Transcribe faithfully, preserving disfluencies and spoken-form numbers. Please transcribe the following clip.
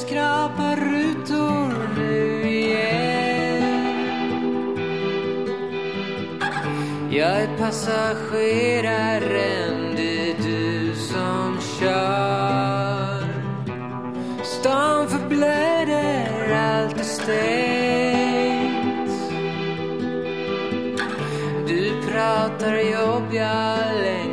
skrapar rutor nu igen. Jag är passageraren, det är du som kör. Stan förblöder, allt är stängt. Du pratar jobb, jag längtar.